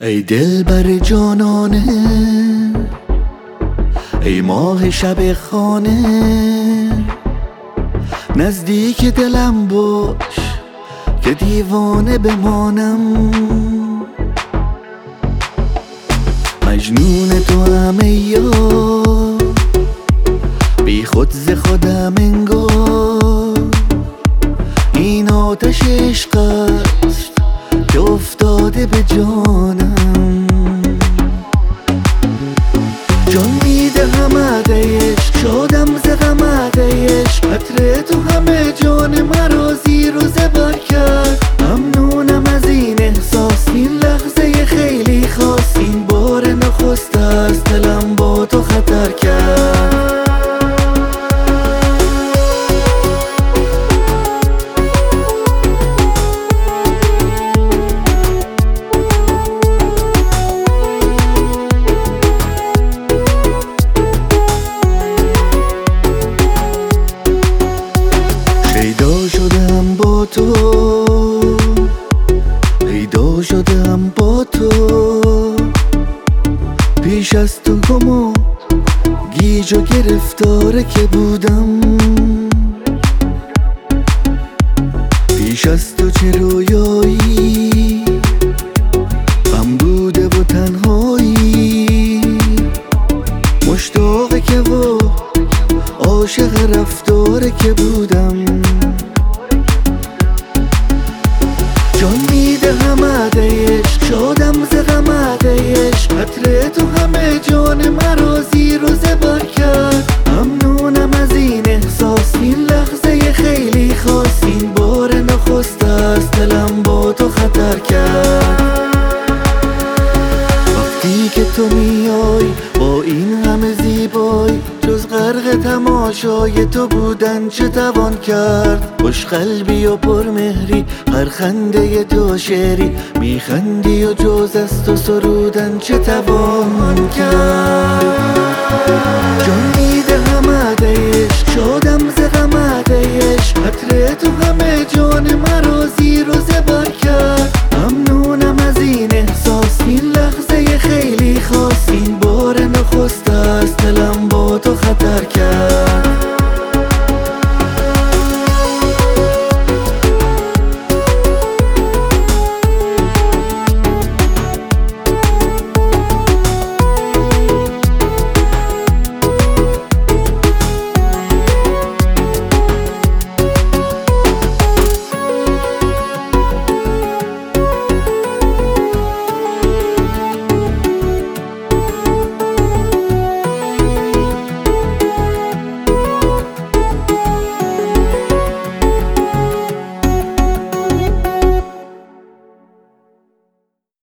ای دلبر جانانه، ای ماه شب خانه، نزدیک دلم باش که دیوانه بمانم. مجنون تو هم ای یار، بی خود ز خودم انگار. این آتش عشق است که افتاده به جانم. جان میدهم عشق، شادم ز غم عشق. عطر تو همه جان مرا زیر و زبر کرد. ممنونم از این احساس، این لحظه خیلی خاص. این بار نخست است دلم با تو خطر کرد. پیدا شدم با تو، پیدا شدم با تو. پیش از تو گم و گیج و گرفتاره که بودم. پیش از تو چه رویایی غم بوده و تنهایی. مشتاقه که و عاشق رفتاره که بودم. جان میدهم عشق، شادم ز غم عشق. عطر تو همه جان مرا زیر و زبر کرد. ممنونم از این احساس، این لحظه خیلی خاص. این بار نخست است دلم با تو خطر کرد. وقتی که تو میای با این همه زیبایی، جز غرق تماشای تو بودن چه توان کرد. خوش قلبی و پرمهری، هر خنده تو شعری. میخندی و جز از تو سرودن چه توان کرد.